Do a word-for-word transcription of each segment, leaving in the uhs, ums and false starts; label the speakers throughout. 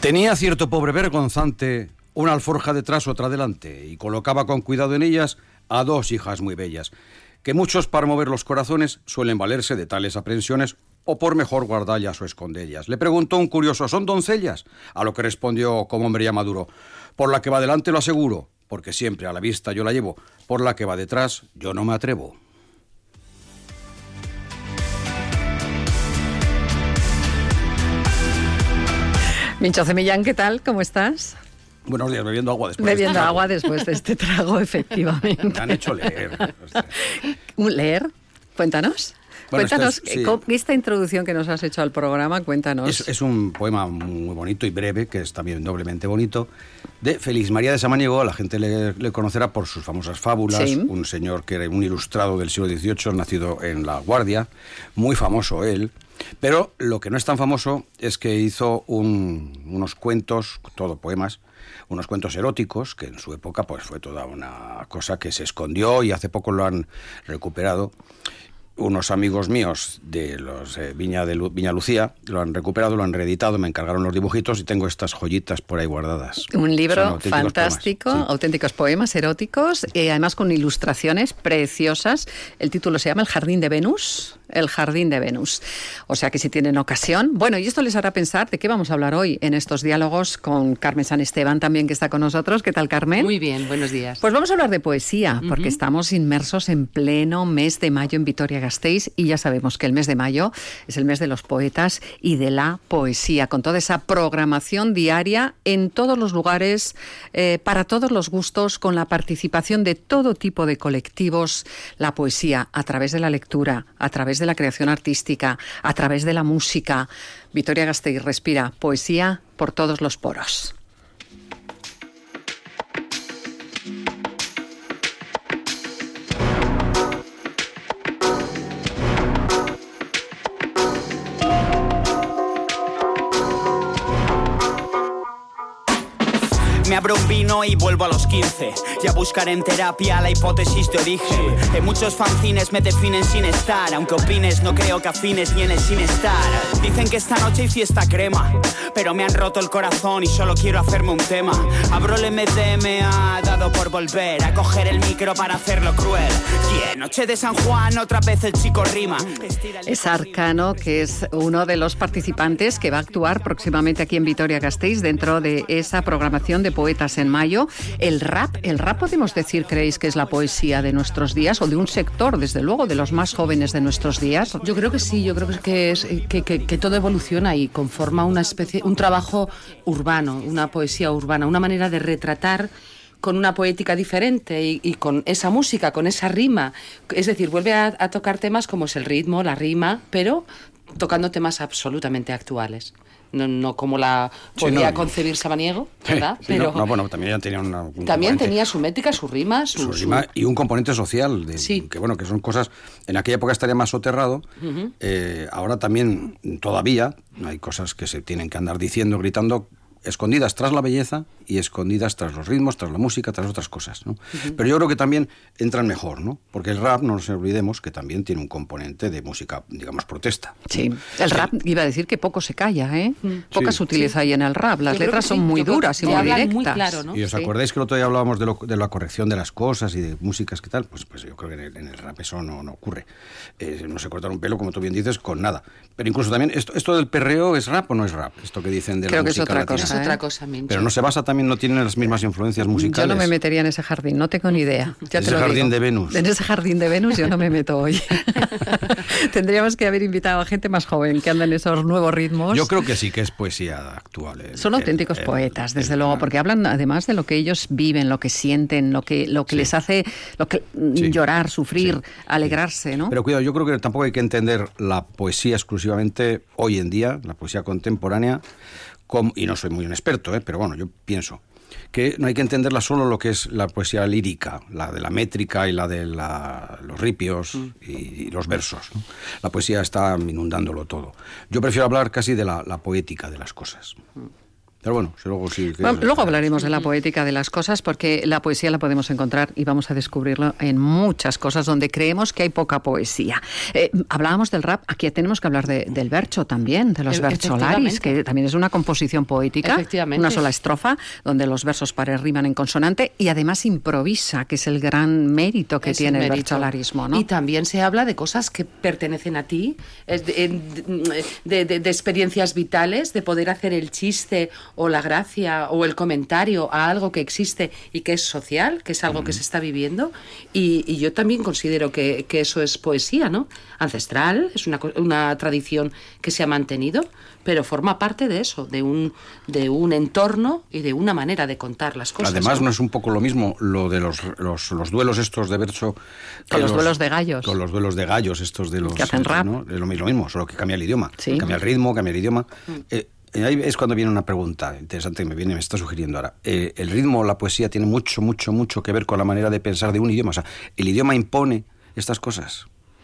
Speaker 1: Tenía cierto pobre vergonzante una alforja detrás, otra delante, y colocaba con cuidado en ellas a dos hijas muy bellas, que muchos para mover los corazones suelen valerse de tales aprensiones o por mejor guardallas o escondellas. Le preguntó un curioso, ¿son doncellas? A lo que respondió como hombre ya maduro, por la que va delante lo aseguro, porque siempre a la vista yo la llevo, por la que va detrás yo no me atrevo.
Speaker 2: Minchoce Millán, ¿qué tal? ¿Cómo estás?
Speaker 1: Buenos días, bebiendo agua después
Speaker 2: Bebiendo
Speaker 1: de este
Speaker 2: agua después de este trago, efectivamente.
Speaker 1: Me han hecho leer.
Speaker 2: ¿Un leer? Cuéntanos.
Speaker 1: Bueno,
Speaker 2: cuéntanos,
Speaker 1: este es, sí.
Speaker 2: esta introducción que nos has hecho al programa, cuéntanos.
Speaker 1: Es, es un poema muy bonito y breve, que es también doblemente bonito, de Félix María de Samaniego. La gente le, le conocerá por sus famosas fábulas. Sí. Un señor que era un ilustrado del siglo dieciocho, nacido en La Guardia, muy famoso él. Pero lo que no es tan famoso es que hizo un, unos cuentos, todo poemas, unos cuentos eróticos, que en su época pues fue toda una cosa que se escondió y hace poco lo han recuperado. Unos amigos míos de los eh, Viña, de Lu- Viña Lucía lo han recuperado, lo han reeditado, me encargaron los dibujitos y tengo estas joyitas por ahí guardadas.
Speaker 2: Un libro fantástico,
Speaker 1: poemas, sí.
Speaker 2: Auténticos poemas eróticos, eh, además con ilustraciones preciosas. El título se llama El Jardín de Venus. El Jardín de Venus. O sea que si tienen ocasión... Bueno, y esto les hará pensar de qué vamos a hablar hoy en estos diálogos con Carmen San Esteban también, que está con nosotros. ¿Qué tal, Carmen?
Speaker 3: Muy bien, buenos días.
Speaker 2: Pues vamos a hablar de poesía, porque
Speaker 3: Uh-huh.
Speaker 2: estamos inmersos en pleno mes de mayo en Vitoria-Gasteiz y ya sabemos que el mes de mayo es el mes de los poetas y de la poesía, con toda esa programación diaria en todos los lugares, eh, para todos los gustos, con la participación de todo tipo de colectivos, la poesía a través de la lectura, a través de la creación artística, a través de la música. Vitoria-Gasteiz respira poesía por todos los poros.
Speaker 4: Me abro un vino y vuelvo a los quince. Ya buscaré en terapia la hipótesis de origen. Que muchos fanzines me definen sin estar. Aunque opines, no creo que afines ni en el sin estar. Dicen que esta noche hay fiesta crema, pero me han roto el corazón y solo quiero hacerme un tema. Abro el M D M A, dado por volver a coger el micro para hacerlo cruel. Yeah, noche de San Juan, otra vez el chico rima.
Speaker 2: Es Arcano, que es uno de los participantes que va a actuar próximamente aquí en Vitoria-Gasteiz dentro de esa programación de Poetas en Mayo. El rap, el rap podemos decir, ¿creéis que es la poesía de nuestros días o de un sector, desde luego, de los más jóvenes de nuestros días?
Speaker 3: Yo creo que sí, yo creo que es que, que, que todo evoluciona y conforma una especie, un trabajo urbano, una poesía urbana, una manera de retratar con una poética diferente y, y con esa música, con esa rima. Es decir, vuelve a, a tocar temas como es el ritmo, la rima, pero tocando temas absolutamente actuales. No, no como la podía sí, no, concebir Samaniego, ¿verdad?
Speaker 1: Sí,
Speaker 3: pero
Speaker 1: no, no, bueno, también ella tenía una... Un
Speaker 3: también tenía su métrica, su rima, su,
Speaker 1: su rima su... y un componente social, de,
Speaker 3: sí.
Speaker 1: que bueno, que son cosas, en aquella época estaría más soterrado, uh-huh. eh, ahora también todavía hay cosas que se tienen que andar diciendo, gritando, escondidas tras la belleza y escondidas tras los ritmos, tras la música, tras otras cosas, ¿no? Uh-huh. Pero yo creo que también entran mejor, ¿no? Porque el rap, no nos olvidemos, que también tiene un componente de música, digamos, protesta.
Speaker 2: Sí, el rap, sí. Iba a decir que poco se calla, ¿eh? Mm. Poca sí. sutileza hay en el rap, las yo letras son sí. muy yo duras y muy directas.
Speaker 3: Muy claro, ¿no?
Speaker 1: Y os sí. acordáis que el otro día hablábamos de, lo, de la corrección de las cosas y de músicas que tal, pues, pues yo creo que en el, en el rap eso no, no ocurre. Eh, no se corta un pelo, como tú bien dices, con nada. Pero incluso también, ¿esto, esto del perreo es rap o no es rap? Esto que dicen de
Speaker 2: creo
Speaker 1: la
Speaker 2: que
Speaker 1: música
Speaker 2: es otra
Speaker 1: latina.
Speaker 2: cosa, ¿eh?
Speaker 3: Es otra cosa, Mincho.
Speaker 1: Pero no se basa también, no tienen las mismas influencias musicales.
Speaker 2: Yo no me metería en ese jardín, no tengo ni idea. Ya
Speaker 1: en
Speaker 2: te
Speaker 1: ese
Speaker 2: lo
Speaker 1: jardín
Speaker 2: digo.
Speaker 1: de Venus.
Speaker 2: En ese jardín de Venus yo no me meto hoy. Tendríamos que haber invitado a gente más joven que anda en esos nuevos ritmos.
Speaker 1: Yo creo que sí que es poesía actual. El,
Speaker 2: Son auténticos
Speaker 1: el,
Speaker 2: poetas, desde
Speaker 1: el,
Speaker 2: luego,
Speaker 1: el,
Speaker 2: porque hablan además de lo que ellos viven, lo que sienten, lo que, lo que sí. les hace lo que, sí. llorar, sufrir, sí. alegrarse, ¿no?
Speaker 1: Pero cuidado, yo creo que tampoco hay que entender la poesía exclusivamente hoy en día, la poesía contemporánea, como, y no soy muy un experto, ¿eh? Pero bueno, yo pienso que no hay que entenderla solo lo que es la poesía lírica, la de la métrica y la de la, los ripios mm. y, y los versos, ¿no? La poesía está inundándolo todo. Yo prefiero hablar casi de la, la poética de las cosas. Mm. Pero bueno, si luego sí...
Speaker 2: Bueno, luego hablaremos de la poética de las cosas, porque la poesía la podemos encontrar y vamos a descubrirlo en muchas cosas donde creemos que hay poca poesía. Eh, hablábamos del rap, aquí tenemos que hablar de, del bercho también, de los bercholaris, que también es una composición poética, una sola estrofa, donde los versos pare riman en consonante y además improvisa, que es el gran mérito que es tiene el, el bercholarismo, ¿no?
Speaker 3: Y también se habla de cosas que pertenecen a ti, de, de, de, de experiencias vitales, de poder hacer el chiste o la gracia o el comentario a algo que existe y que es social, que es algo mm. que se está viviendo. Y, y yo también considero que, que eso es poesía, ¿no? Ancestral, es una, una tradición que se ha mantenido, pero forma parte de eso, de un, de un entorno y de una manera de contar las cosas.
Speaker 1: Además,
Speaker 3: ¿no?
Speaker 1: no es un poco lo mismo lo de los, los, los duelos estos de verso...
Speaker 2: Con los,
Speaker 1: los
Speaker 2: duelos de gallos.
Speaker 1: Con los duelos de gallos estos de los...
Speaker 2: Que hacen rap.
Speaker 1: ¿no? Es lo mismo, solo que cambia el idioma.
Speaker 2: Sí.
Speaker 1: Cambia el ritmo, cambia el idioma. Mm. Eh, ahí es cuando viene una pregunta interesante que me viene, me está sugiriendo ahora. Eh, el ritmo, la poesía, tiene mucho, mucho, mucho que ver con la manera de pensar de un idioma. O sea, el idioma impone estas cosas.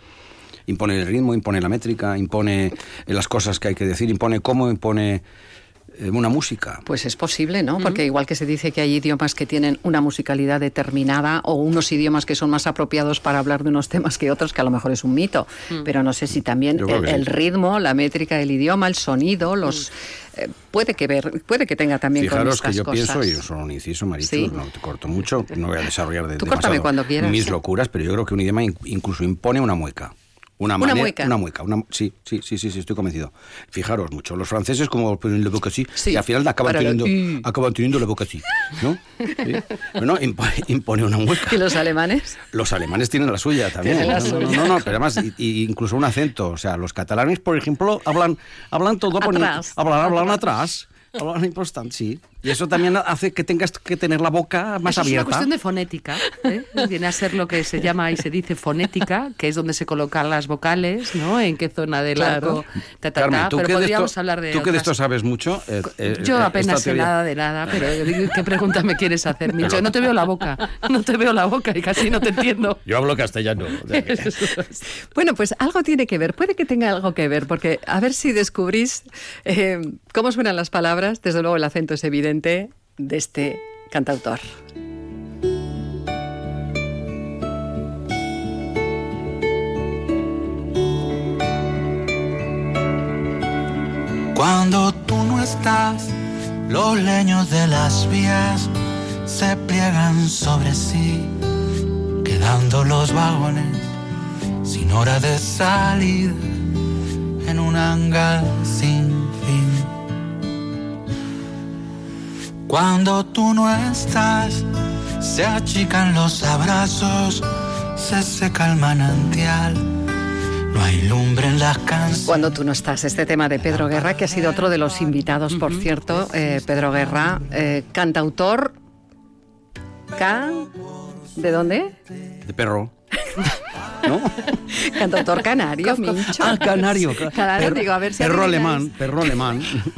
Speaker 1: Impone el ritmo, impone la métrica, impone las cosas que hay que decir, impone cómo, impone eh, una música.
Speaker 2: Pues es posible, ¿no? Porque igual que se dice que hay idiomas que tienen una musicalidad determinada o unos idiomas que son más apropiados para hablar de unos temas que otros, que a lo mejor es un mito. Mm. Pero no sé si también el, el ritmo, la métrica del idioma, el sonido, los... Mm. Eh, puede que ver, puede que tenga también
Speaker 1: Fijaros
Speaker 2: con estas
Speaker 1: que yo
Speaker 2: cosas.
Speaker 1: pienso, y yo solo un inciso, Marichu, ¿sí? No te corto mucho, no voy a desarrollar de,
Speaker 2: Tú córtame cuando quieras,
Speaker 1: mis
Speaker 2: ¿sí?
Speaker 1: locuras, pero yo creo que un idioma incluso impone una mueca. Una,
Speaker 2: una
Speaker 1: manera,
Speaker 2: mueca.
Speaker 1: Una mueca. Una, sí, sí, sí, sí, sí, estoy convencido. Fijaros mucho. Los franceses como ponen la boca así,
Speaker 2: sí,
Speaker 1: y al final acaban teniendo,
Speaker 2: y...
Speaker 1: acaban teniendo la boca así, ¿no? ¿Sí? Bueno, impone, impone una mueca.
Speaker 2: ¿Y los alemanes?
Speaker 1: Los alemanes tienen la suya también.
Speaker 2: La
Speaker 1: no,
Speaker 2: suya.
Speaker 1: no, no, no, pero además, y, y incluso un acento. O sea, los catalanes, por ejemplo, hablan, hablan todo...
Speaker 2: Atrás.
Speaker 1: Hablan, hablan atrás. Hablan importante, sí. Y eso también hace que tengas que tener la boca más
Speaker 3: eso
Speaker 1: abierta.
Speaker 3: Es una cuestión de fonética, ¿eh? Viene a ser lo que se llama y se dice fonética, que es donde se colocan las vocales, ¿no? En qué zona del
Speaker 2: claro.
Speaker 3: arco. Ta, ta,
Speaker 1: Carmen,
Speaker 3: ta,
Speaker 1: ¿tú,
Speaker 3: pero
Speaker 1: que de,
Speaker 3: podríamos
Speaker 1: esto,
Speaker 3: hablar de
Speaker 1: tú que de
Speaker 3: otras...
Speaker 1: esto sabes mucho. Eh, eh,
Speaker 3: Yo apenas sé
Speaker 1: teoría...
Speaker 3: nada de nada, pero ¿qué pregunta me quieres hacer, Micho? No te veo la boca, no te veo la boca y casi no te entiendo.
Speaker 1: Yo hablo castellano. O sea que...
Speaker 2: Bueno, pues algo tiene que ver, puede que tenga algo que ver, porque a ver si descubrís eh, cómo suenan las palabras. Desde luego el acento es evidente de este cantautor.
Speaker 5: Cuando tú no estás, los leños de las vías se pliegan sobre sí, quedando los vagones sin hora de salida en un hangar sin fin. Cuando tú no estás, se achican los abrazos, se seca el manantial, no hay lumbre en las canciones.
Speaker 2: Cuando tú no estás, este tema de Pedro Guerra, que ha sido otro de los invitados, por cierto. eh, Pedro Guerra, eh, cantautor... Ca... ¿De dónde?
Speaker 1: De perro. ¿No?
Speaker 2: Cantautor canario, Mincho.
Speaker 1: Ah, canario.
Speaker 2: Canario,
Speaker 1: perro,
Speaker 2: digo, a ver si
Speaker 1: perro
Speaker 2: adivináis.
Speaker 1: alemán, perro alemán.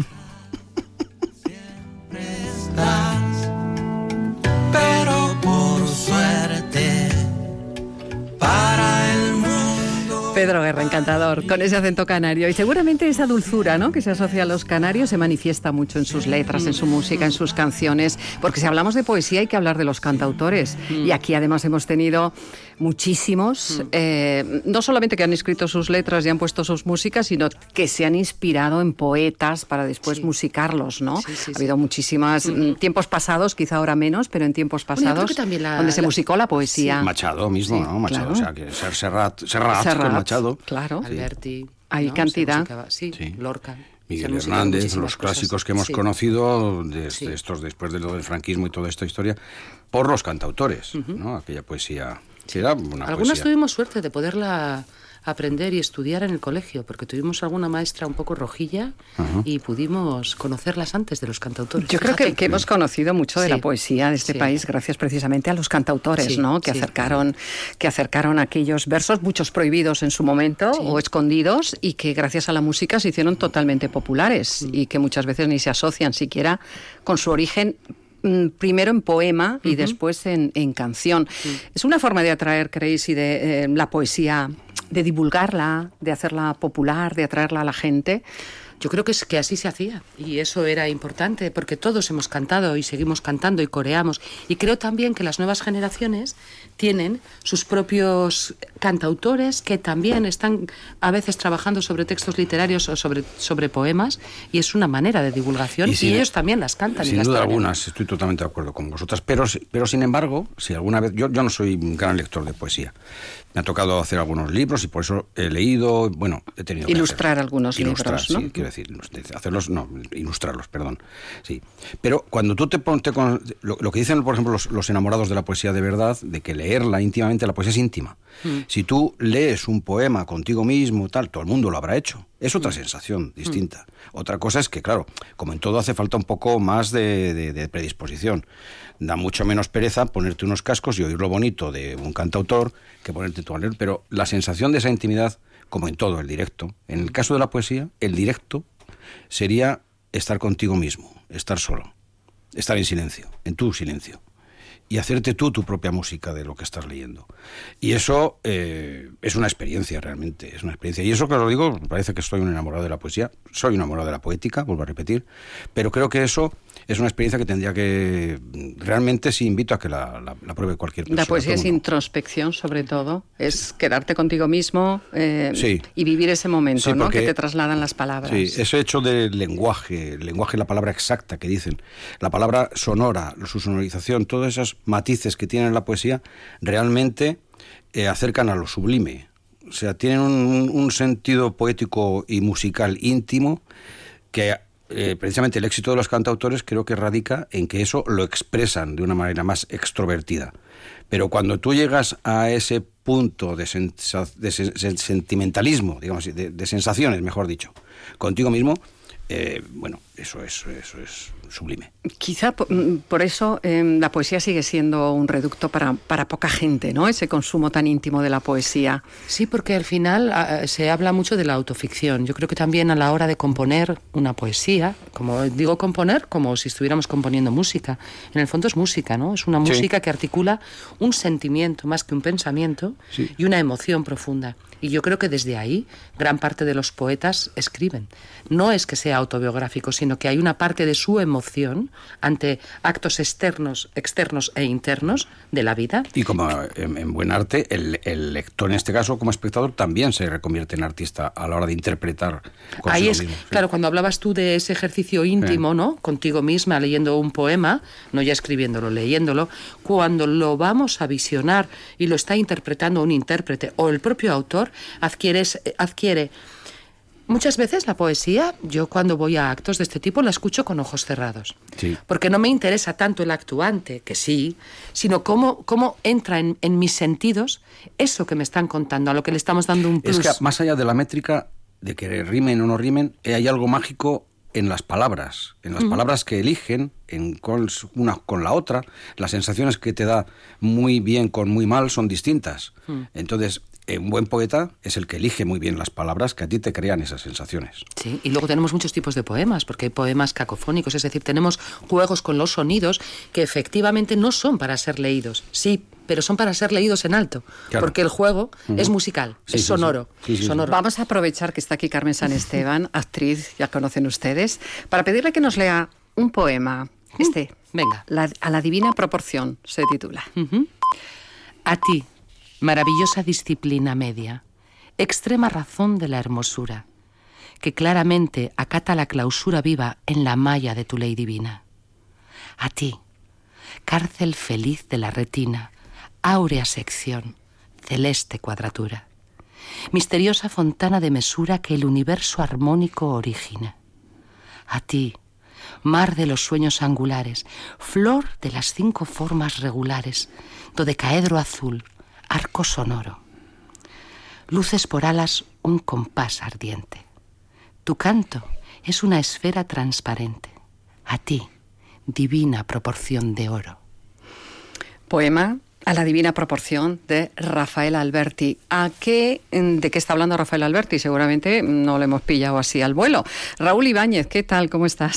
Speaker 5: Pero por suerte para el mundo.
Speaker 2: Pedro Guerra, encantador, con ese acento canario. Y seguramente esa dulzura, ¿no?, que se asocia a los canarios se manifiesta mucho en sus letras, en su música, en sus canciones. Porque si hablamos de poesía hay que hablar de los cantautores. Y aquí además hemos tenido muchísimos, eh, no solamente que han escrito sus letras y han puesto sus músicas, sino que se han inspirado en poetas para después
Speaker 3: Sí.
Speaker 2: musicarlos, ¿no?
Speaker 3: Sí, sí,
Speaker 2: ha
Speaker 3: sí.
Speaker 2: habido muchísimas, mm. tiempos pasados, quizá ahora menos, pero en tiempos
Speaker 3: Bueno, yo creo
Speaker 2: pasados,
Speaker 3: que también la-
Speaker 2: donde se
Speaker 3: la-
Speaker 2: musicó la poesía.
Speaker 1: Machado mismo,
Speaker 2: Sí,
Speaker 1: ¿no? Machado,
Speaker 2: claro.
Speaker 1: o sea, que ser Serrat, Serrat,
Speaker 2: Serrat,
Speaker 1: con Machado.
Speaker 2: claro.
Speaker 3: Alberti.
Speaker 2: Hay
Speaker 3: ¿no?
Speaker 2: cantidad.
Speaker 3: Se musicaba, sí,
Speaker 1: Sí.
Speaker 3: Lorca.
Speaker 1: Miguel
Speaker 3: Se musicaba
Speaker 1: Hernández,
Speaker 3: muchísimas
Speaker 1: los
Speaker 3: cosas.
Speaker 1: clásicos que hemos
Speaker 3: Sí.
Speaker 1: conocido desde
Speaker 3: Sí.
Speaker 1: estos después de lo del franquismo y toda esta historia, por los cantautores, ¿no? Aquella poesía, sí, era una
Speaker 3: Algunas
Speaker 1: poesía.
Speaker 3: tuvimos suerte de poderla aprender y estudiar en el colegio, porque tuvimos alguna maestra un poco rojilla
Speaker 1: Ajá.
Speaker 3: y pudimos conocerlas antes de los cantautores.
Speaker 2: Yo creo que,
Speaker 3: Fíjate.
Speaker 2: que hemos conocido mucho de
Speaker 3: Sí.
Speaker 2: la poesía de este
Speaker 3: Sí.
Speaker 2: país gracias precisamente a los cantautores,
Speaker 3: Sí,
Speaker 2: ¿no? Que
Speaker 3: sí.
Speaker 2: acercaron, que acercaron aquellos versos, muchos prohibidos en su momento
Speaker 3: Sí.
Speaker 2: o escondidos, y que gracias a la música se hicieron totalmente populares y que muchas veces ni se asocian siquiera con su origen. mm, Primero en poema y
Speaker 3: Ujú.
Speaker 2: después en, en canción. Es una forma de atraer, ¿creéis? Y de eh, la poesía, de divulgarla, de hacerla popular, de atraerla a la gente.
Speaker 3: Yo creo que es que así se hacía y eso era importante porque todos hemos cantado y seguimos cantando y coreamos, y creo también que las nuevas generaciones tienen sus propios cantautores que también están a veces trabajando sobre textos literarios o sobre, sobre poemas, y es una manera de divulgación, y, sin, y ellos también las cantan.
Speaker 1: Sin
Speaker 3: y las
Speaker 1: duda
Speaker 3: traen.
Speaker 1: algunas, estoy totalmente de acuerdo con vosotras, pero, pero sin embargo, si alguna vez, yo, yo no soy un gran lector de poesía, me ha tocado hacer algunos libros y por eso he leído, bueno, he tenido
Speaker 2: ilustrar
Speaker 1: que hacer,
Speaker 2: algunos
Speaker 1: ilustrar,
Speaker 2: libros, ¿no?
Speaker 1: Sí, quiero decir, hacerlos, no, ilustrarlos, perdón, sí. Pero cuando tú te pones, con lo, lo que dicen, por ejemplo, los, los enamorados de la poesía de verdad, de que leerla íntimamente, la poesía es íntima. Mm. Si tú lees un poema contigo mismo, tal, todo el mundo lo habrá hecho. Es otra mm. sensación distinta. Mm. Otra cosa es que, claro, como en todo hace falta un poco más de, de, de predisposición. Da mucho menos pereza ponerte unos cascos y oír lo bonito de un cantautor que ponerte tú a leer, pero la sensación de esa intimidad, como en todo, el directo, en el caso de la poesía, el directo sería estar contigo mismo, estar solo, estar en silencio, en tu silencio, y hacerte tú tu propia música de lo que estás leyendo. Y eso eh, es una experiencia realmente, es una experiencia. Y eso que lo digo, parece que soy un enamorado de la poesía, soy un enamorado de la poética, vuelvo a repetir, pero creo que eso es una experiencia que tendría que, realmente sí invito a que la, la, la pruebe cualquier persona.
Speaker 2: La poesía es introspección, sobre todo, es quedarte contigo mismo eh, sí. y vivir ese momento, sí, ¿no? Que te trasladan las palabras.
Speaker 1: Sí, ese hecho del lenguaje, el lenguaje, la palabra exacta que dicen, la palabra sonora, su sonorización, todos esos matices que tiene la poesía, realmente eh, acercan a lo sublime. O sea, tienen un, un sentido poético y musical íntimo que eh, precisamente el éxito de los cantautores creo que radica en que eso lo expresan de una manera más extrovertida. Pero cuando tú llegas a ese punto de, sensa, de sen, sentimentalismo, digamos, de, de sensaciones, mejor dicho, contigo mismo, eh, bueno, eso es, eso es sublime.
Speaker 2: Quizá por, por eso eh, la poesía sigue siendo un reducto para, para poca gente, ¿no? Ese consumo tan íntimo de la poesía.
Speaker 3: Sí, porque al final a, se habla mucho de la autoficción. Yo creo que también a la hora de componer una poesía, como digo componer, como si estuviéramos componiendo música, en el fondo es música, ¿no? Es una música sí. que articula un sentimiento más que un pensamiento sí. y una emoción profunda. Y yo creo que desde ahí gran parte de los poetas escriben. No es que sea autobiográfico, sino que hay una parte de su emoción ante actos externos, externos e internos de la vida.
Speaker 1: Y como en, en buen arte, el, el lector, en este caso, como espectador, también se reconvierte en artista a la hora de interpretar.
Speaker 3: Ahí es, mismo, ¿sí? Claro, cuando hablabas tú de ese ejercicio íntimo, sí. ¿no? Contigo misma, leyendo un poema, no ya escribiéndolo, leyéndolo, cuando lo vamos a visionar y lo está interpretando un intérprete o el propio autor, adquieres, adquiere... Muchas veces la poesía, yo cuando voy a actos de este tipo la escucho con ojos cerrados. Sí. Porque no me interesa tanto el actuante, que sí, sino cómo, cómo entra en, en mis sentidos eso que me están contando, a lo que le estamos dando un plus.
Speaker 1: Es que más allá de la métrica, de que rimen o no rimen, hay algo mágico en las palabras, en las uh-huh. palabras que eligen, en con una con la otra. Las sensaciones que te da muy bien con muy mal son distintas. Uh-huh. Entonces, un buen poeta es el que elige muy bien las palabras que a ti te crean esas sensaciones.
Speaker 3: Sí, y luego tenemos muchos tipos de poemas, porque hay poemas cacofónicos, es decir, tenemos juegos con los sonidos que efectivamente no son para ser leídos, sí, pero son para ser leídos en alto, claro. porque el juego uh-huh. es musical, sí, es sí, sonoro.
Speaker 1: Sí. Sí, sí,
Speaker 3: sonoro.
Speaker 1: Sí.
Speaker 2: Vamos a aprovechar que está aquí Carmen San Esteban, actriz, ya conocen ustedes, para pedirle que nos lea un poema. Este,
Speaker 3: venga.
Speaker 2: La, a la divina proporción se titula.
Speaker 3: Uh-huh. A ti, maravillosa disciplina media, extrema razón de la hermosura, que claramente acata la clausura viva en la malla de tu ley divina. A ti, cárcel feliz de la retina, áurea sección, celeste cuadratura, misteriosa fontana de mesura que el universo armónico origina. A ti, mar de los sueños angulares, flor de las cinco formas regulares, dodecaedro azul, arco sonoro. Luces por alas un compás ardiente. Tu canto es una esfera transparente. A ti, divina proporción de oro.
Speaker 2: Poema a la divina proporción de Rafael Alberti. ¿A qué, ¿De qué está hablando Rafael Alberti? Seguramente no lo hemos pillado así al vuelo. Raúl Ibáñez, ¿qué tal? ¿Cómo estás?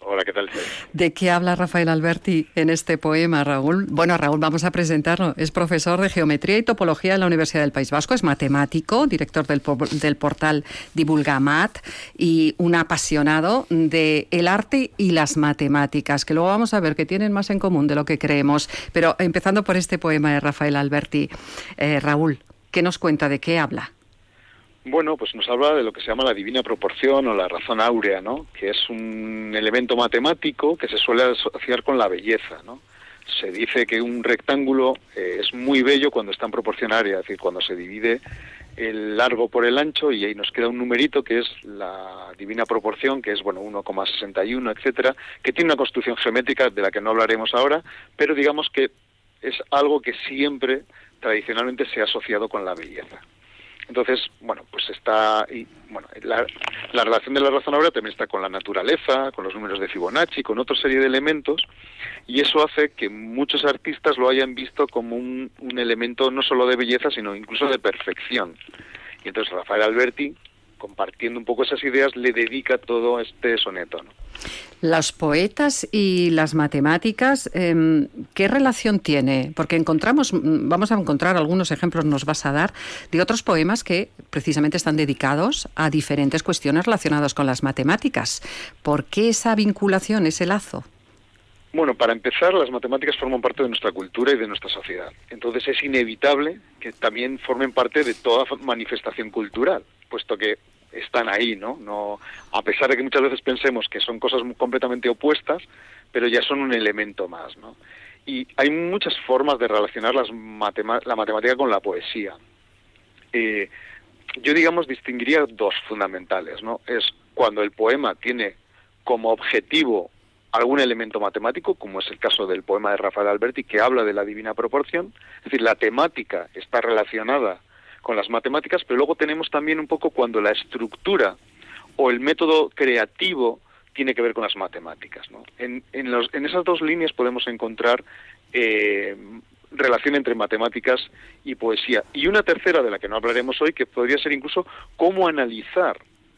Speaker 6: Hola, ¿qué tal?
Speaker 2: ¿De qué habla Rafael Alberti en este poema, Raúl? Bueno, Raúl, vamos a presentarlo. Es profesor de Geometría y Topología en la Universidad del País Vasco, es matemático, director del, del portal Divulgamat y un apasionado del arte y las matemáticas, que luego vamos a ver que tienen más en común de lo que creemos. Pero empezando por este poema de Rafael Alberti, eh, Raúl, ¿qué nos cuenta? ¿De qué habla?
Speaker 6: Bueno, pues nos habla de lo que se llama la divina proporción o la razón áurea, ¿no? Que es un elemento matemático que se suele asociar con la belleza, ¿no? Se dice que un rectángulo eh, es muy bello cuando está en proporción área, es decir, cuando se divide el largo por el ancho y ahí nos queda un numerito que es la divina proporción, que es, bueno, uno coma sesenta y uno, etcétera, que tiene una construcción geométrica de la que no hablaremos ahora, pero digamos que es algo que siempre, tradicionalmente, se ha asociado con la belleza. Entonces, bueno, pues está, y, bueno, la, la relación de la razón áurea también está con la naturaleza, con los números de Fibonacci, con otra serie de elementos, y eso hace que muchos artistas lo hayan visto como un, un elemento no solo de belleza, sino incluso de perfección. Y entonces Rafael Alberti, compartiendo un poco esas ideas, le dedica todo este soneto, ¿no?
Speaker 2: Los poetas y las matemáticas, eh, ¿qué relación tiene? Porque encontramos, vamos a encontrar algunos ejemplos, nos vas a dar, de otros poemas que precisamente están dedicados a diferentes cuestiones relacionadas con las matemáticas. ¿Por qué esa vinculación, ese lazo?
Speaker 6: Bueno, para empezar, las matemáticas forman parte de nuestra cultura y de nuestra sociedad. Entonces es inevitable que también formen parte de toda manifestación cultural, puesto que están ahí, ¿no? No, a pesar de que muchas veces pensemos que son cosas completamente opuestas, pero ya son un elemento más, ¿no? Y hay muchas formas de relacionar las matema- la matemática con la poesía. Eh, yo, digamos, distinguiría dos fundamentales, ¿no? Es cuando el poema tiene como objetivo algún elemento matemático, como es el caso del poema de Rafael Alberti, que habla de la divina proporción, es decir, la temática está relacionada con las matemáticas, pero luego tenemos también un poco cuando la estructura o el método creativo tiene que ver con las matemáticas, ¿no? En, en, los, en esas dos líneas podemos encontrar eh, relación entre matemáticas y poesía. Y una tercera, de la que no hablaremos hoy, que podría ser incluso cómo analizar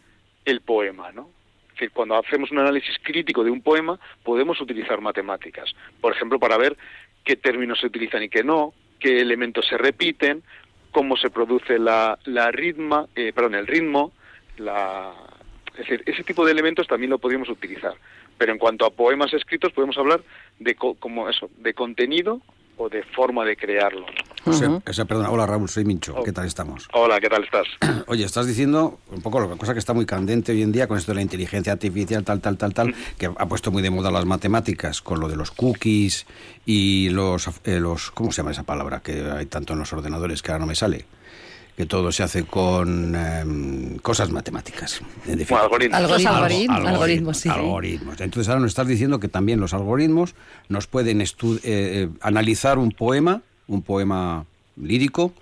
Speaker 6: el poema, ¿no? Es decir, cuando hacemos un análisis crítico de un poema, podemos utilizar matemáticas. Por ejemplo, para ver qué términos se utilizan y qué no, qué elementos se repiten, cómo se produce la, la ritma, eh, perdón, el ritmo, la, es decir, ese tipo de elementos también lo podríamos utilizar. Pero en cuanto a poemas escritos, podemos hablar de co, como eso, de contenido o de forma de crearlo.
Speaker 1: O sea, o sea, perdona, hola Raúl, soy Mincho, ¿qué tal estamos?
Speaker 6: Hola, ¿qué tal estás?
Speaker 1: Oye, estás diciendo un poco la cosa que está muy candente hoy en día con esto de la inteligencia artificial, tal, tal, tal, tal, mm. que ha puesto muy de moda las matemáticas, con lo de los cookies y los, eh, los, ¿cómo se llama esa palabra que hay tanto en los ordenadores que ahora no me sale? Que todo se hace con eh, cosas matemáticas. En
Speaker 6: bueno, algoritmos.
Speaker 2: Algoritmos, algoritmos,
Speaker 1: algoritmos,
Speaker 2: algoritmos, sí.
Speaker 1: Algoritmos. Entonces ahora nos estás diciendo que también los algoritmos nos pueden estu- eh, analizar un poema, un poema lírico,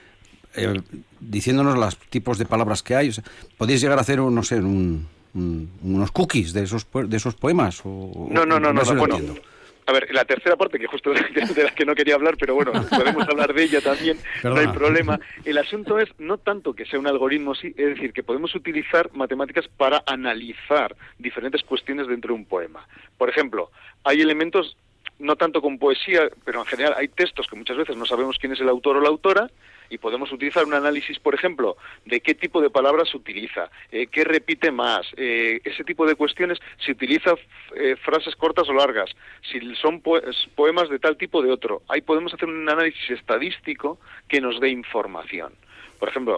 Speaker 1: eh, diciéndonos los tipos de palabras que hay. O sea, ¿podéis llegar a hacer, no sé, un, un, unos cookies de esos de esos poemas? O,
Speaker 6: no, no, no, no, no, no bueno.
Speaker 1: Entiendo.
Speaker 6: A ver, la tercera parte, que justo de la que no quería hablar, pero bueno, podemos hablar de ella también, Perdona. No hay problema. El asunto es no tanto que sea un algoritmo, sí, es decir, que podemos utilizar matemáticas para analizar diferentes cuestiones dentro de un poema. Por ejemplo, hay elementos, no tanto con poesía, pero en general hay textos que muchas veces no sabemos quién es el autor o la autora, y podemos utilizar un análisis, por ejemplo, de qué tipo de palabras se utiliza, eh, qué repite más, eh, ese tipo de cuestiones, si utiliza eh, frases cortas o largas, si son poe- poemas de tal tipo o de otro. Ahí podemos hacer un análisis estadístico que nos dé información. Por ejemplo,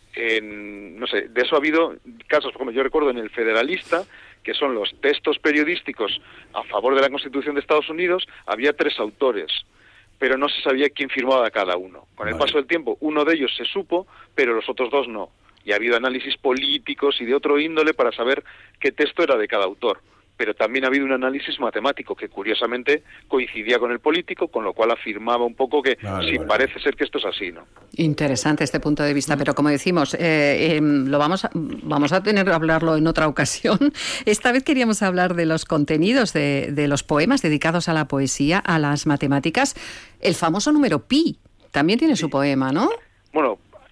Speaker 6: en, no sé, de eso ha habido casos, como yo recuerdo en El Federalista, que son los textos periodísticos a favor de la Constitución de Estados Unidos, había tres autores, pero no se sabía quién firmaba cada uno. Con el vale. paso del tiempo, uno de ellos se supo, pero los otros dos no. Y ha habido análisis políticos y de otro índole para saber qué texto era de cada autor. Pero también ha habido un análisis matemático que, curiosamente, coincidía con el político, con lo cual afirmaba un poco que vale, sí, vale. parece ser que esto es así, ¿no?
Speaker 2: Interesante este punto de vista, pero como decimos, eh, eh, lo vamos a, vamos a tener que hablarlo en otra ocasión. Esta vez queríamos hablar de los contenidos de, de los poemas dedicados a la poesía, a las matemáticas. El famoso número pi también tiene sí. su poema, ¿no?
Speaker 6: Bueno,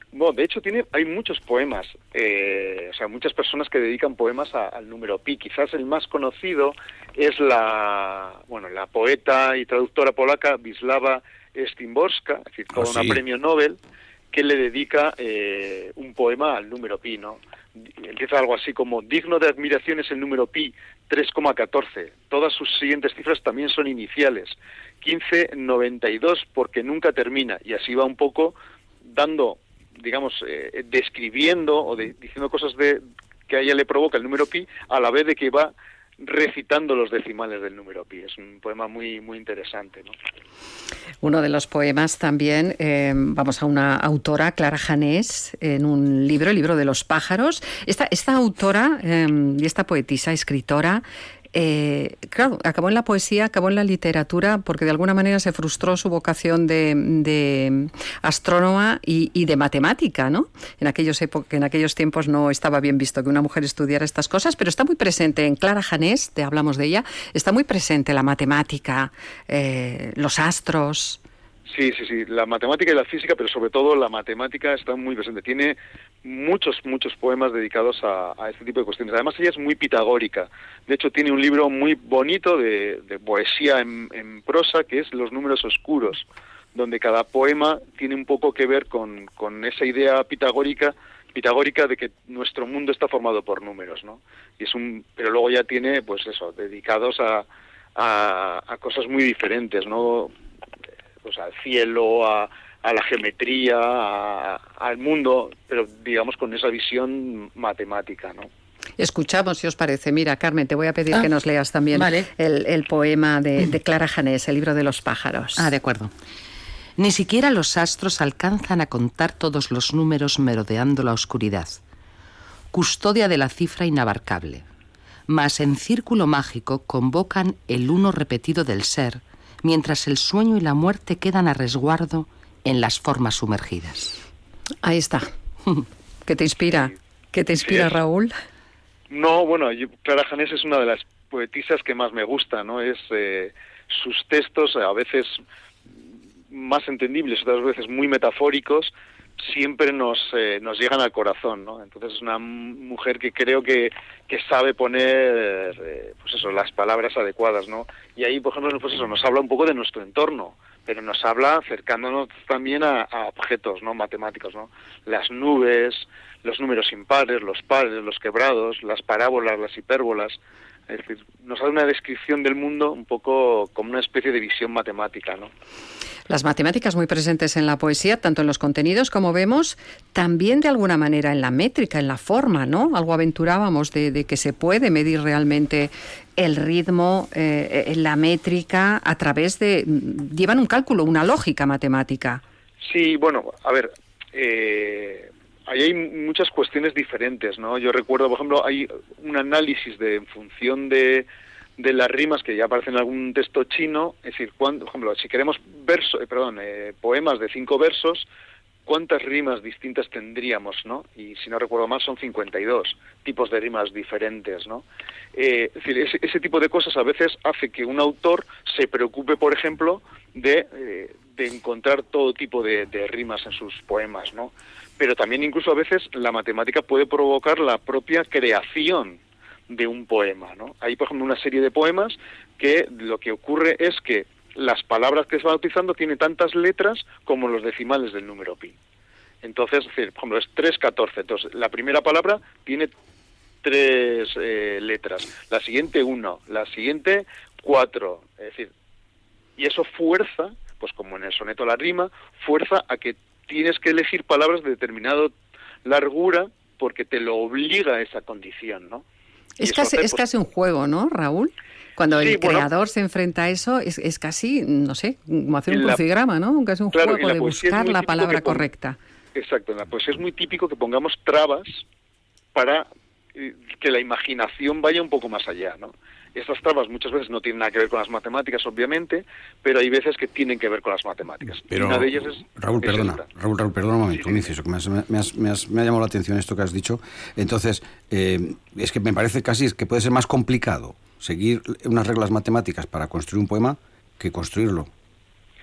Speaker 6: Bueno, de hecho tiene, hay muchos poemas, eh, o sea, muchas personas que dedican poemas a, al número pi. Quizás el más conocido es la, bueno, la poeta y traductora polaca Wisława Szymborska, es decir, toda oh, sí. una premio Nobel, que le dedica eh, un poema al número pi, ¿no? Empieza algo así como: digno de admiración es el número pi, tres coma catorce. Todas sus siguientes cifras también son iniciales. quince noventa y dos porque nunca termina. Y así va un poco dando, digamos, eh, describiendo o de, diciendo cosas de que a ella le provoca el número pi, a la vez de que va recitando los decimales del número pi. Es un poema muy muy interesante, ¿no?
Speaker 2: Uno de los poemas también, eh, vamos a una autora, Clara Janés, en un libro, el libro de los pájaros. Esta, esta autora eh, y esta poetisa, escritora, Eh, claro, acabó en la poesía, acabó en la literatura, porque de alguna manera se frustró su vocación de, de astrónoma y, y de matemática, ¿no? En aquellos, época, en aquellos tiempos no estaba bien visto que una mujer estudiara estas cosas, pero está muy presente en Clara Janés, te hablamos de ella, está muy presente la matemática, eh, los astros.
Speaker 6: Sí, sí, sí, la matemática y la física, pero sobre todo la matemática está muy presente. Tiene muchos, muchos poemas dedicados a, a este tipo de cuestiones. Además, ella es muy pitagórica. De hecho, tiene un libro muy bonito de, de poesía en, en prosa, que es Los números oscuros, donde cada poema tiene un poco que ver con, con esa idea pitagórica, pitagórica de que nuestro mundo está formado por números, ¿no? Y es un, pero luego ya tiene, pues eso, dedicados a, a, a cosas muy diferentes, ¿no? Pues al cielo, a, a la geometría, a, al mundo, pero digamos con esa visión matemática, ¿no?
Speaker 2: Escuchamos, si os parece. Mira, Carmen, te voy a pedir ah, que nos leas también
Speaker 3: vale.
Speaker 2: el, el poema de, de Clara Janés, el libro de los pájaros.
Speaker 3: Ah, de acuerdo. Ni siquiera los astros alcanzan a contar todos los números merodeando la oscuridad. Custodia de la cifra inabarcable. Mas en círculo mágico convocan el uno repetido del ser, mientras el sueño y la muerte quedan a resguardo en las formas sumergidas.
Speaker 2: Ahí está. ¿Qué te inspira? ¿Qué te inspira, sí, Raúl?
Speaker 6: No, bueno, yo, Clara Janés es una de las poetisas que más me gusta, ¿no? Es eh, sus textos, a veces más entendibles, otras veces muy metafóricos, siempre nos eh, nos llegan al corazón, ¿no? Entonces es una mujer que creo que, que sabe poner eh, pues eso, las palabras adecuadas, ¿no? Y ahí, por ejemplo, pues eso, nos habla un poco de nuestro entorno, pero nos habla acercándonos también a, a objetos, ¿no? Matemáticos, ¿no? Las nubes, los números impares, los pares, los quebrados, las parábolas, las hipérbolas. Es decir, nos da una descripción del mundo un poco como una especie de visión matemática, ¿no?
Speaker 2: Las matemáticas muy presentes en la poesía, tanto en los contenidos como vemos, también de alguna manera en la métrica, en la forma, ¿no? Algo aventurábamos de, de que se puede medir realmente el ritmo, eh, en la métrica, a través de... llevan un cálculo, una lógica matemática.
Speaker 6: Sí, bueno, a ver... Eh... Ahí hay muchas cuestiones diferentes, ¿no? Yo recuerdo, por ejemplo, hay un análisis de en función de, de las rimas que ya aparecen en algún texto chino, es decir, cuando, por ejemplo, si queremos verso, eh, perdón, eh, poemas de cinco versos, ¿cuántas rimas distintas tendríamos, no? Y si no recuerdo mal, son cincuenta y dos tipos de rimas diferentes, ¿no? Eh, es decir, ese, ese tipo de cosas a veces hace que un autor se preocupe, por ejemplo, de, eh, de encontrar todo tipo de, de rimas en sus poemas, ¿no? Pero también incluso a veces la matemática puede provocar la propia creación de un poema, ¿no? Hay, por ejemplo, una serie de poemas que lo que ocurre es que las palabras que se van utilizando tienen tantas letras como los decimales del número pi. Entonces, por ejemplo, es tres catorce. Entonces, la primera palabra tiene tres eh, letras, la siguiente uno, la siguiente cuatro. Es decir, y eso fuerza, pues como en el soneto la rima, fuerza a que tienes que elegir palabras de determinada largura porque te lo obliga a esa condición, ¿no?
Speaker 2: Es casi, hace, es pues, casi un juego, ¿no, Raúl? Cuando sí, el bueno, creador se enfrenta a eso, es, es casi, no sé, como hacer un la, crucigrama, ¿no? Casi un claro, juego de buscar la palabra pon, correcta.
Speaker 6: Exacto, en la poesía es muy típico que pongamos trabas para eh, que la imaginación vaya un poco más allá, ¿no? Estas trabas muchas veces no tienen nada que ver con las matemáticas, obviamente, pero hay veces que tienen que ver con las matemáticas.
Speaker 1: Pero,
Speaker 6: una de ellas es...
Speaker 1: Raúl, es perdona, Raúl, Raúl, perdona un momento, sí, un inciso, que me, has, me, has, me, has, me ha llamado la atención esto que has dicho. Entonces, eh, es que me parece casi que puede ser más complicado seguir unas reglas matemáticas para construir un poema que construirlo.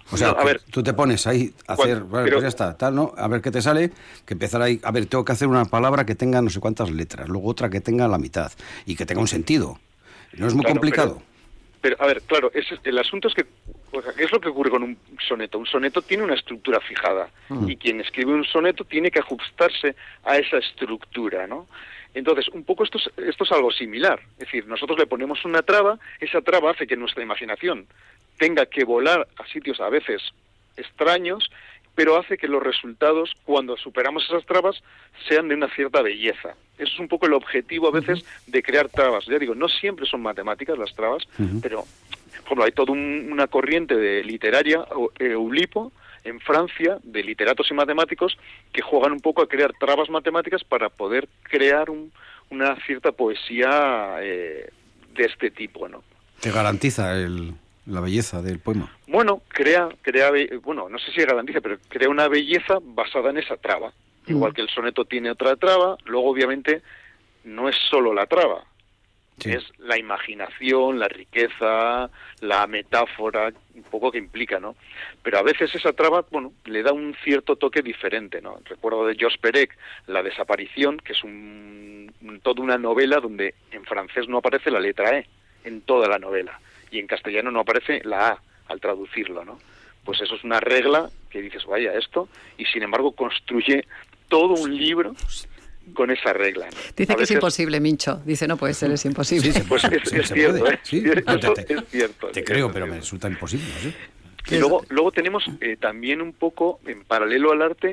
Speaker 1: O sea,
Speaker 6: no, a ver,
Speaker 1: tú te pones ahí a hacer,
Speaker 6: cuando,
Speaker 1: vale,
Speaker 6: pero,
Speaker 1: pues ya está, tal, ¿no? A ver qué te sale, que empezar ahí, a ver, tengo que hacer una palabra que tenga no sé cuántas letras, luego otra que tenga la mitad y que tenga un sentido. No es muy
Speaker 6: claro,
Speaker 1: complicado.
Speaker 6: Pero, pero, a ver, claro, es, el asunto es que, o sea, ¿qué es lo que ocurre con un soneto? Un soneto tiene una estructura fijada mm. y quien escribe un soneto tiene que ajustarse a esa estructura, ¿no? Entonces, un poco esto es, esto es algo similar. Es decir, nosotros le ponemos una traba, esa traba hace que nuestra imaginación tenga que volar a sitios a veces extraños, pero hace que los resultados, cuando superamos esas trabas, sean de una cierta belleza. Eso es un poco el objetivo a veces uh-huh. de crear trabas. Ya digo, no siempre son matemáticas las trabas, uh-huh. pero, por ejemplo, hay toda un, una corriente de literaria, Eulipo, en Francia, de literatos y matemáticos, que juegan un poco a crear trabas matemáticas para poder crear un, una cierta poesía eh, de este tipo, ¿no?
Speaker 1: ¿Te garantiza el... la belleza del poema?
Speaker 6: Bueno, crea, crea, bueno, no sé si garantiza, pero crea una belleza basada en esa traba. Mm. Igual que el soneto tiene otra traba, luego obviamente no es solo la traba, sí. es la imaginación, la riqueza, la metáfora, un poco que implica, ¿no? Pero a veces esa traba, bueno, le da un cierto toque diferente, ¿no? Recuerdo de Georges Perec, La desaparición, que es un, un, toda una novela donde en francés no aparece la letra E, en toda la novela. Y en castellano no aparece la A al traducirlo, ¿no? Pues eso es una regla que dices, vaya, esto, y sin embargo construye todo un libro con esa regla, ¿no?
Speaker 2: Dice a que veces... es imposible, Mincho. Dice, no puede ser, es imposible.
Speaker 6: Sí, pues es, es cierto, ¿eh?
Speaker 1: Sí,
Speaker 6: eso
Speaker 1: te, te,
Speaker 6: es cierto.
Speaker 1: Te creo, pero me resulta imposible, ¿sí?
Speaker 6: Y luego, luego tenemos eh, también un poco, en paralelo al arte,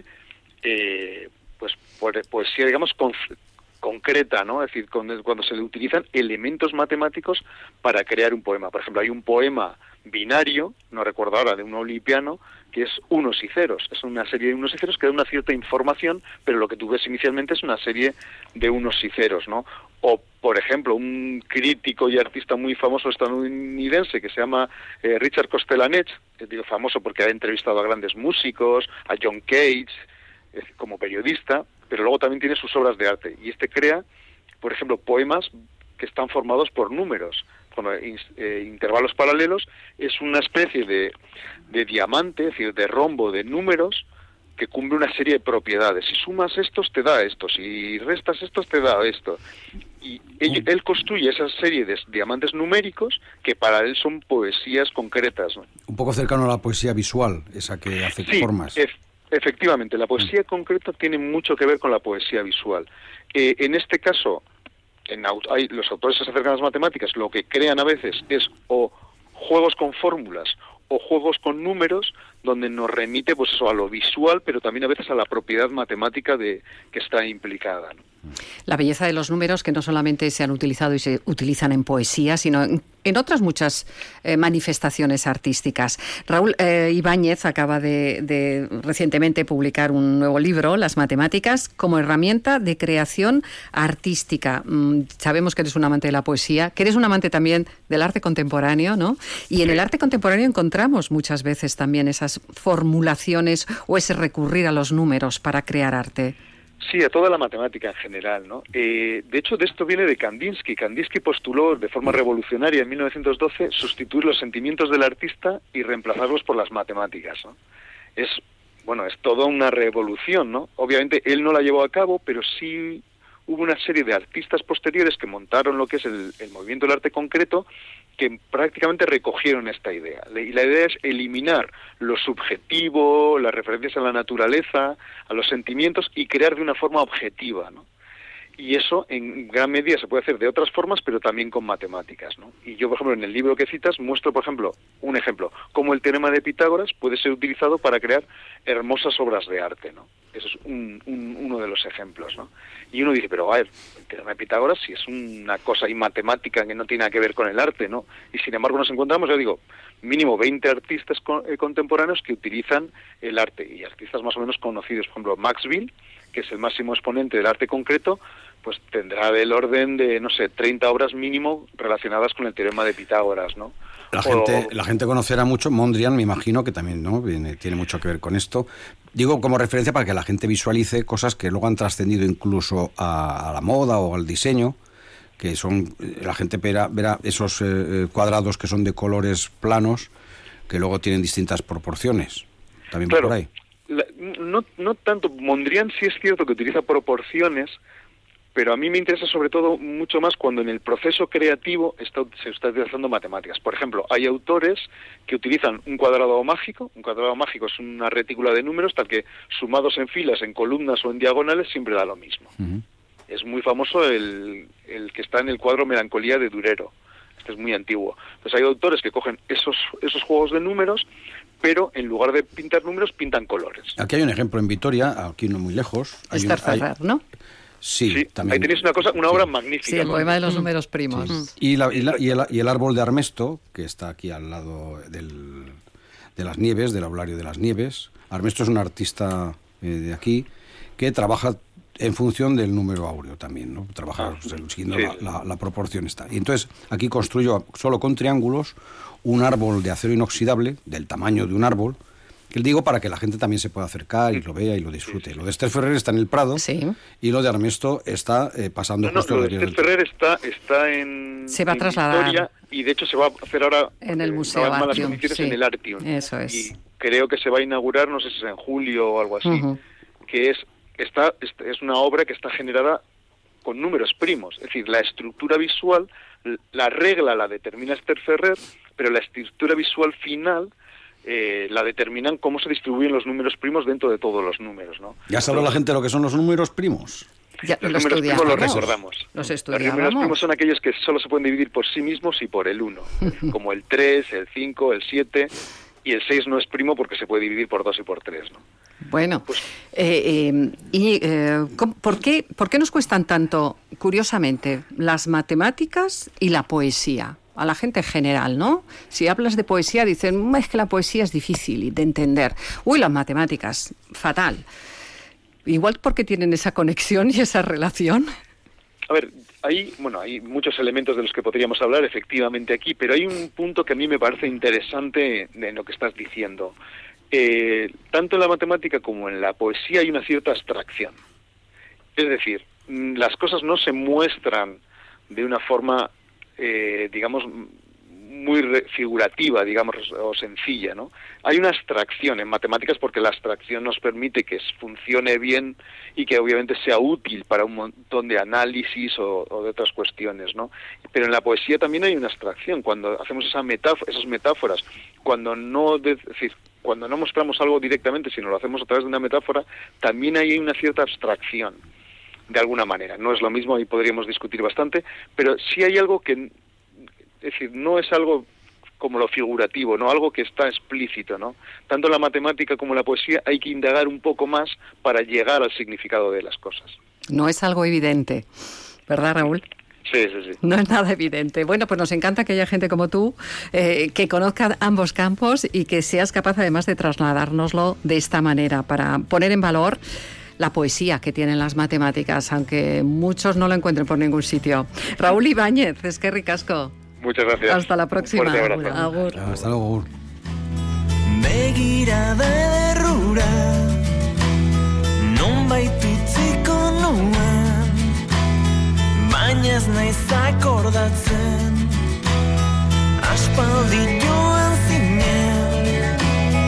Speaker 6: eh, pues poesía, digamos, con... concreta, ¿no? Es decir, cuando, cuando se le utilizan elementos matemáticos para crear un poema. Por ejemplo, hay un poema binario, no recuerdo ahora, de un olimpiano, que es unos y ceros. Es una serie de unos y ceros que da una cierta información, pero lo que tú ves inicialmente es una serie de unos y ceros, ¿no? O, por ejemplo, un crítico y artista muy famoso estadounidense que se llama eh, Richard Kostelanetz, digo famoso porque ha entrevistado a grandes músicos, a John Cage, eh, como periodista, pero luego también tiene sus obras de arte. Y este crea, por ejemplo, poemas que están formados por números, con eh, intervalos paralelos. Es una especie de, de diamante, es decir, de rombo de números que cumple una serie de propiedades. Si sumas estos, te da esto. Si restas estos, te da esto. Y él, él construye esa serie de diamantes numéricos que para él son poesías concretas, ¿no?
Speaker 1: Un poco cercano a la poesía visual, esa que hace
Speaker 6: sí,
Speaker 1: formas.
Speaker 6: Es, efectivamente, la poesía mm. concreta tiene mucho que ver con la poesía visual. Eh, en este caso, en, hay, los autores que se acercan a las matemáticas, lo que crean a veces es o juegos con fórmulas o juegos con números, donde nos remite pues eso a lo visual, pero también a veces a la propiedad matemática de que está implicada, ¿no?
Speaker 2: La belleza de los números, que no solamente se han utilizado y se utilizan en poesía, sino en, en otras muchas eh, manifestaciones artísticas. Raúl eh, Ibáñez acaba de, de recientemente publicar un nuevo libro, Las matemáticas como herramienta de creación artística. Mm, sabemos que eres un amante de la poesía, que eres un amante también del arte contemporáneo, ¿no? Y en el arte contemporáneo encontramos muchas veces también esas formulaciones o ese recurrir a los números para crear arte.
Speaker 6: Sí, a toda la matemática en general, ¿no? Eh, de hecho, de esto viene de Kandinsky. Kandinsky postuló de forma revolucionaria en mil novecientos doce sustituir los sentimientos del artista y reemplazarlos por las matemáticas, ¿no? Es, bueno, es toda una revolución, ¿no? Obviamente él no la llevó a cabo, pero sí hubo una serie de artistas posteriores que montaron lo que es el, el movimiento del arte concreto, que prácticamente recogieron esta idea. Y la idea es eliminar lo subjetivo, las referencias a la naturaleza, a los sentimientos, y crear de una forma objetiva, ¿no? Y eso en gran medida se puede hacer de otras formas, pero también con matemáticas, ¿no? Y yo, por ejemplo, en el libro que citas muestro, por ejemplo, un ejemplo, cómo el teorema de Pitágoras puede ser utilizado para crear hermosas obras de arte, ¿no? Eso es un, un, uno de los ejemplos, ¿no? Y uno dice, pero a ver, el teorema de Pitágoras sí es una cosa y matemática que no tiene nada que ver con el arte, ¿no? Y sin embargo nos encontramos, yo digo, mínimo veinte artistas con, eh, contemporáneos que utilizan el arte, y artistas más o menos conocidos. Por ejemplo, Maxwell, que es el máximo exponente del arte concreto, pues tendrá del orden de, no sé, treinta obras mínimo relacionadas con el teorema de Pitágoras, ¿no?
Speaker 1: La gente, la gente conocerá mucho Mondrian, me imagino que también, ¿no? Viene, tiene mucho que ver con esto. Digo como referencia para que la gente visualice cosas que luego han trascendido incluso a, a la moda o al diseño, que son, la gente verá, verá esos eh, cuadrados que son de colores planos, que luego tienen distintas proporciones. También
Speaker 6: claro,
Speaker 1: por ahí.
Speaker 6: La, no, no tanto. Mondrian sí es cierto que utiliza proporciones, pero a mí me interesa sobre todo mucho más cuando en el proceso creativo está, se está utilizando matemáticas. Por ejemplo, hay autores que utilizan un cuadrado mágico. Un cuadrado mágico es una retícula de números tal que sumados en filas, en columnas o en diagonales siempre da lo mismo. Uh-huh. Es muy famoso el, el que está en el cuadro Melancolía de Durero. Este es muy antiguo. Entonces hay autores que cogen esos, esos juegos de números, pero en lugar de pintar números, pintan colores.
Speaker 1: Aquí hay un ejemplo en Vitoria, aquí no muy lejos.
Speaker 2: Esther Ferrer, ¿no?
Speaker 1: Sí,
Speaker 6: sí,
Speaker 1: también.
Speaker 6: Ahí tenéis una cosa, una obra sí. magnífica.
Speaker 2: Sí, el poema de los números primos.
Speaker 1: Sí. Y, la, y, la, y, el, y el árbol de Armesto, que está aquí al lado del, de las Nieves, del aulario de las Nieves. Armesto es un artista eh, de aquí que trabaja en función del número áureo también, ¿no? Trabaja ah, siguiendo sí. la, la, la proporción está. Y entonces aquí construyo solo con triángulos un árbol de acero inoxidable del tamaño de un árbol, que digo para que la gente también se pueda acercar y lo vea y lo disfrute. Lo de Esther Ferrer está en el Prado sí. y lo de Armesto está eh, pasando
Speaker 6: no,
Speaker 1: justo...
Speaker 6: No, lo de Esther Ferrer está, está en...
Speaker 2: Se va a trasladar.
Speaker 6: Vitoria, y de hecho se va a hacer ahora...
Speaker 2: En el Museo
Speaker 6: eh,
Speaker 2: Artium.
Speaker 6: Sí. En el Artium.
Speaker 2: Eso es.
Speaker 6: Y creo que se va a inaugurar, no sé si es en julio o algo así, uh-huh. que es, está, es una obra que está generada con números primos. Es decir, la estructura visual, la regla la determina Esther Ferrer, pero la estructura visual final... Eh, la determinan cómo se distribuyen los números primos dentro de todos los números, ¿no?
Speaker 1: ¿Ya sabe la gente lo que son los números primos?
Speaker 2: Ya,
Speaker 6: los
Speaker 2: lo
Speaker 6: números primos los recordamos.
Speaker 2: Los
Speaker 6: Los números primos son aquellos que solo se pueden dividir por sí mismos y por el uno, como el tres, el cinco, el siete, y el seis no es primo porque se puede dividir por dos y por tres, ¿no?
Speaker 2: Bueno, pues, eh, eh, y eh, ¿por qué, ¿por qué nos cuestan tanto, curiosamente, las matemáticas y la poesía? A la gente en general, ¿no? Si hablas de poesía, dicen, es que la poesía es difícil de entender. Uy, las matemáticas, fatal. Igual porque tienen esa conexión y esa relación.
Speaker 6: A ver, hay, bueno, hay muchos elementos de los que podríamos hablar efectivamente aquí, pero hay un punto que a mí me parece interesante en lo que estás diciendo. Eh, tanto en la matemática como en la poesía hay una cierta abstracción. Es decir, las cosas no se muestran de una forma... Eh, digamos, muy figurativa, digamos, o sencilla, ¿no? Hay una abstracción en matemáticas porque la abstracción nos permite que funcione bien y que obviamente sea útil para un montón de análisis o, o de otras cuestiones, ¿no? Pero en la poesía también hay una abstracción, cuando hacemos esa metáfora, esas metáforas, cuando no, de, es decir, cuando no mostramos algo directamente, sino lo hacemos a través de una metáfora, también hay una cierta abstracción. De alguna manera. No es lo mismo, ahí podríamos discutir bastante, pero sí hay algo que, es decir, no es algo como lo figurativo, no algo que está explícito, ¿no? Tanto en la matemática como en la poesía hay que indagar un poco más para llegar al significado de las cosas.
Speaker 2: No es algo evidente, ¿verdad, Raúl?
Speaker 6: Sí, sí, sí.
Speaker 2: No es nada evidente. Bueno, pues nos encanta que haya gente como tú eh, que conozca ambos campos y que seas capaz además de trasladárnoslo de esta manera para poner en valor la poesía que tienen las matemáticas, aunque muchos no lo encuentren por ningún sitio. Raúl Ibáñez, es que ricasco.
Speaker 6: Muchas gracias.
Speaker 2: Hasta la próxima.
Speaker 6: Agur.
Speaker 2: Agur.
Speaker 1: Hasta luego, Agur.
Speaker 5: Begirada ederrura nonbait utziko nuen, baina ez naiz akordatzen aspaldi joan zinen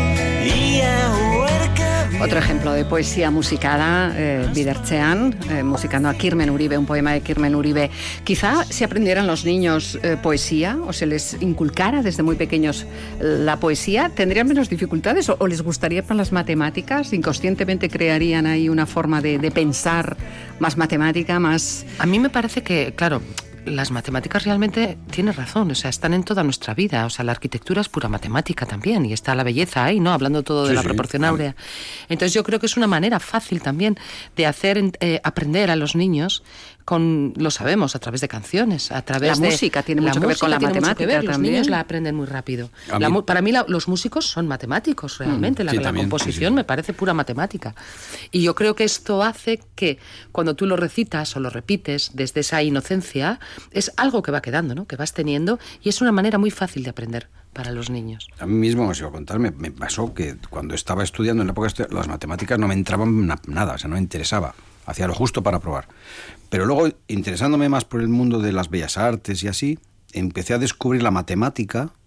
Speaker 5: ia huerka.
Speaker 2: Otro ejemplo de poesía musicada, eh, Bidertzean, eh, musicando a Kirmen Uribe, un poema de Kirmen Uribe. Quizá si aprendieran los niños eh, poesía o se les inculcara desde muy pequeños la poesía, ¿tendrían menos dificultades o, o les gustaría para las matemáticas? ¿Inconscientemente crearían ahí una forma de, de pensar más matemática, más...?
Speaker 3: A mí me parece que, claro... Las matemáticas realmente, tienes razón, o sea, están en toda nuestra vida, o sea, la arquitectura es pura matemática también, y está la belleza ahí, ¿no? Hablando todo de sí, la sí, proporción áurea. Entonces yo creo que es una manera fácil también de hacer eh, aprender a los niños, con, lo sabemos, a través de canciones, a través
Speaker 2: la
Speaker 3: de...
Speaker 2: La música tiene mucho que ver con la matemática también.
Speaker 3: Los niños la aprenden muy rápido. La, mí... Para mí la, los músicos son matemáticos, realmente, mm, la, sí, la también, composición sí, sí. me parece pura matemática. Y yo creo que esto hace que cuando tú lo recitas o lo repites desde esa inocencia, es algo que va quedando, ¿no? Que vas teniendo, y es una manera muy fácil de aprender para los niños.
Speaker 1: A mí mismo, os iba a contar, me, me pasó que cuando estaba estudiando, en la época de las matemáticas no me entraban na, nada, o sea, no me interesaba. Hacía lo justo para probar. Pero luego, interesándome más por el mundo de las bellas artes y así, empecé a descubrir la matemática,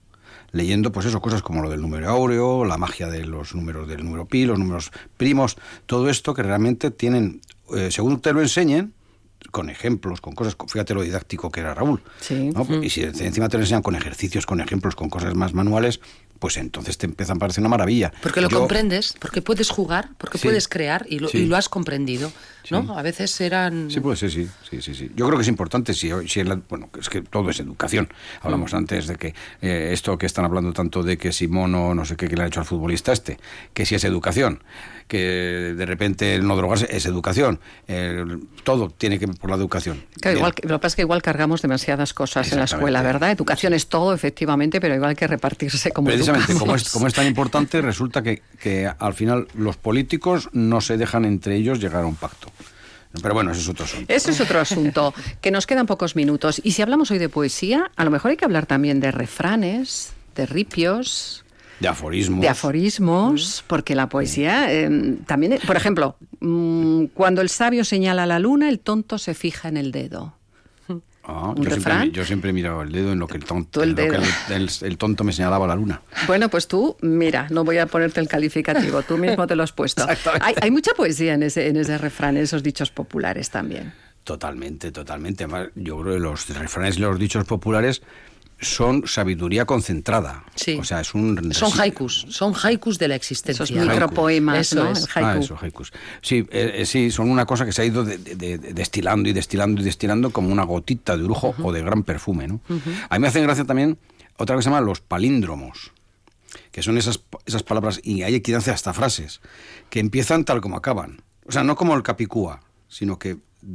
Speaker 1: leyendo pues eso, cosas como lo del número áureo, la magia de los números del número pi, los números primos, todo esto que realmente tienen, eh, según te lo enseñen, con ejemplos, con cosas, fíjate lo didáctico que era Raúl,
Speaker 2: sí.
Speaker 1: ¿no? Mm. Y si encima te lo enseñan con ejercicios, con ejemplos, con cosas más manuales, pues entonces te empiezan a parecer una maravilla.
Speaker 3: Porque lo
Speaker 1: Yo...
Speaker 3: comprendes, porque puedes jugar, porque sí. puedes crear y lo, sí. y lo has comprendido, ¿no? Sí. A veces eran...
Speaker 1: Sí, pues sí, sí, sí, sí, sí. Yo creo que es importante, si, si la, bueno, es que todo es educación. Hablamos mm. antes de que eh, esto que están hablando tanto de que si mono, no sé qué, que le ha hecho al futbolista este, que si es educación, que de repente no drogarse es educación, eh, todo tiene que ver por la educación.
Speaker 2: Claro, igual, lo que pasa es que igual cargamos demasiadas cosas en la escuela, ¿verdad? Educación es todo, efectivamente, pero igual hay que repartirse como
Speaker 1: Precisamente, como es, como es tan importante, resulta que, que al final los políticos no se dejan entre ellos llegar a un pacto. Pero bueno, eso es otro asunto.
Speaker 2: Eso es otro asunto, que nos quedan pocos minutos. Y si hablamos hoy de poesía, a lo mejor hay que hablar también de refranes, de ripios...
Speaker 1: De aforismos.
Speaker 2: De aforismos, porque la poesía eh, también... Por ejemplo, mmm, cuando el sabio señala la luna, el tonto se fija en el dedo.
Speaker 1: Ah, yo, siempre, yo siempre he mirado el dedo en lo que el tonto, el, dedo. Lo que el, el, el tonto me señalaba la luna.
Speaker 2: Bueno, pues tú, mira, no voy a ponerte el calificativo, tú mismo te lo has puesto. Hay, hay mucha poesía en ese, en ese refrán, en esos dichos populares también.
Speaker 1: Totalmente, totalmente. Además, yo creo que los refranes y los dichos populares son sabiduría concentrada.
Speaker 3: Sí.
Speaker 1: O sea, es un...
Speaker 3: Son haikus, son haikus de la existencia.
Speaker 2: Esos micropoemas,
Speaker 3: eso
Speaker 2: ¿no?
Speaker 3: Es.
Speaker 2: El haiku.
Speaker 1: Ah, eso, haikus. Sí, eh, sí, son una cosa que se ha ido de, de, de, destilando y destilando y destilando como una gotita de lujo uh-huh. o de gran perfume, ¿no? Uh-huh. A mí me hacen gracia también otra cosa que se llama los palíndromos, que son esas, esas palabras, y hay quien hace hasta frases, que empiezan tal como acaban. O sea, no como el capicúa, sino que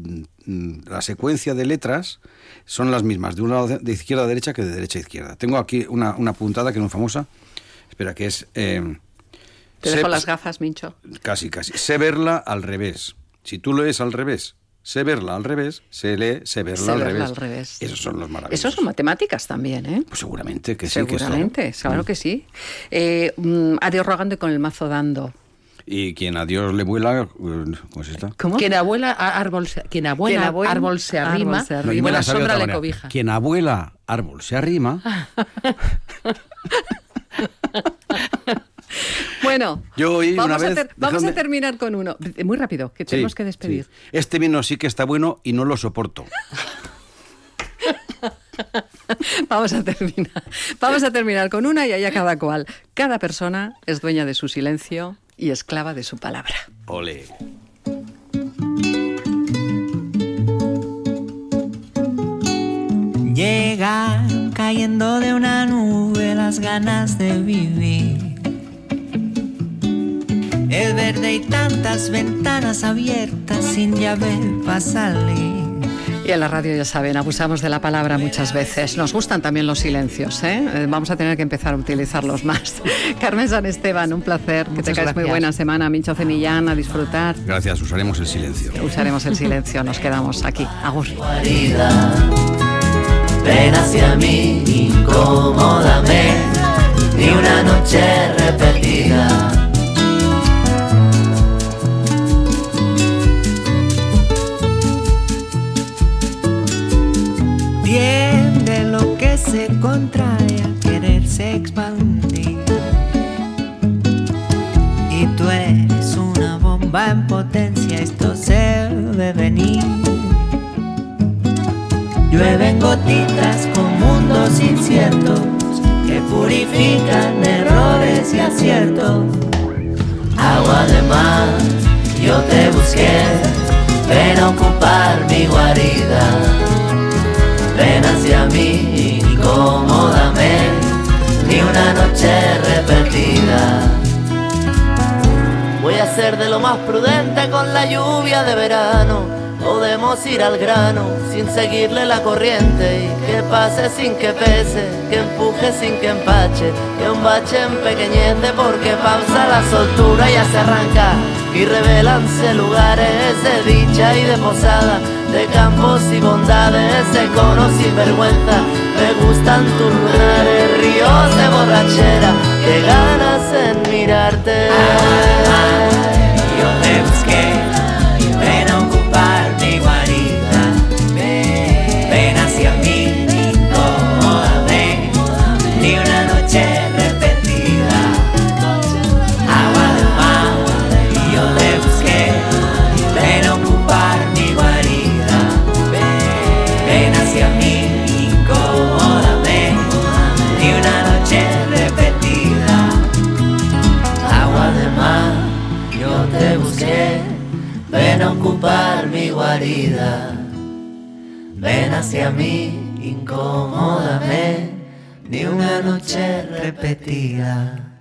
Speaker 1: la secuencia de letras son las mismas de un lado de izquierda a derecha que de derecha a izquierda. Tengo aquí una, una puntada que es muy famosa. Espera, que es... Eh,
Speaker 2: Te dejo sé, las gafas, Mincho.
Speaker 1: Casi, casi. Sé verla al revés. Si tú lees al revés, sé verla al revés, se lee sé verla,
Speaker 2: sé
Speaker 1: al,
Speaker 2: verla
Speaker 1: revés.
Speaker 2: al revés.
Speaker 1: Esos son los maravillosos.
Speaker 2: Esos son matemáticas también, ¿eh?
Speaker 1: Pues seguramente que sí.
Speaker 2: Seguramente,
Speaker 1: que
Speaker 2: claro mm. que sí. Eh, um, adiós rogando y con el mazo dando.
Speaker 1: Y quien a Dios le vuela, ¿cómo es esta?
Speaker 2: ¿Cómo?
Speaker 3: Quien abuela árbol se, quien abuela, quien abuela árbol se arrima, árbol se arrima.
Speaker 1: No, y
Speaker 3: buena sombra le cobija.
Speaker 1: Quien abuela árbol se arrima.
Speaker 2: Bueno,
Speaker 1: yo oí
Speaker 2: vamos,
Speaker 1: una vez,
Speaker 2: a, ter, vamos a terminar con uno. Muy rápido, que tenemos sí, que despedir.
Speaker 1: Sí. Este vino sí que está bueno y no lo soporto.
Speaker 2: Vamos a terminar. Vamos a terminar con una y allá cada cual. Cada persona es dueña de su silencio y esclava de su palabra.
Speaker 1: Ole.
Speaker 7: Llegan cayendo de una nube las ganas de vivir. El verde y tantas ventanas abiertas sin llave para salir.
Speaker 2: Y en la radio, ya saben, abusamos de la palabra muchas veces. Nos gustan también los silencios, ¿eh? Vamos a tener que empezar a utilizarlos más. Carmen San Esteban, un placer. Muchas que tengáis gracias. Muy buena semana. Mincho Cenillán, a disfrutar.
Speaker 1: Gracias, usaremos el silencio.
Speaker 2: Usaremos el silencio, nos quedamos aquí. Agur.
Speaker 8: Ven hacia mí, incómodame, ni una noche repetida.
Speaker 7: Tiende lo que se contrae a quererse expandir. Y tú eres una bomba en potencia, esto se ve venir. Llueven gotitas con mundos inciertos que purifican errores y aciertos.
Speaker 8: Agua de mar, yo te busqué, ven a ocupar mi guarida. Ven hacia mí, incómodame, ni una noche repetida. Voy a ser de lo más prudente con la lluvia de verano. Podemos ir al grano sin seguirle la corriente y que pase sin que pese, que empuje sin que empache, que un bache empequeñece porque pausa la soltura y ya se arranca y revelanse lugares de dicha y de posada, de campos y bondades, de conos sin vergüenza. Me gustan tus lunares, ríos de borrachera, que ganas en mirarte.
Speaker 7: Yo te busqué, ven a ocupar mi guarida. Ven hacia mí, incómodame, ni una noche
Speaker 8: ven a ocupar mi guarida, ven hacia mí, incómodame, ni una noche repetida.